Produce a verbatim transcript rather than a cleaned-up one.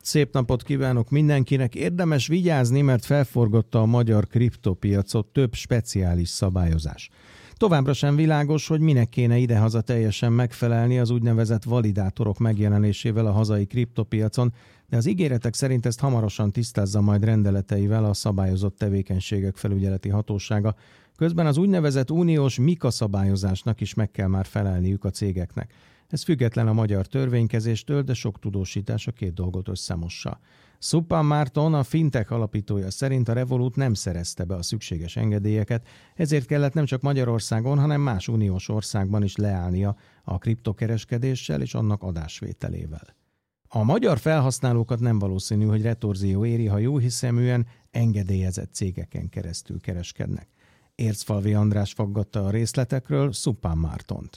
Szép napot kívánok mindenkinek. Érdemes vigyázni, mert felforgatta a magyar kriptopiacot több speciális szabályozás. Továbbra sem világos, hogy minek kéne idehaza teljesen megfelelni az úgynevezett validátorok megjelenésével a hazai kriptopiacon, de az ígéretek szerint ezt hamarosan tisztázza majd rendeleteivel a szabályozott tevékenységek felügyeleti hatósága. Közben az úgynevezett uniós MiCA szabályozásnak is meg kell már felelniük a cégeknek. Ez független a magyar törvénykezéstől, de sok tudósítás a két dolgot összemossa. Suppan Márton, a fintech alapítója szerint a Revolut nem szerezte be a szükséges engedélyeket, ezért kellett nem csak Magyarországon, hanem más uniós országban is leállnia a kriptokereskedéssel és annak adásvételével. A magyar felhasználókat nem valószínű, hogy retorzió éri, ha jóhiszeműen engedélyezett cégeken keresztül kereskednek. Ércfalvi András faggatta a részletekről Suppan Mártont.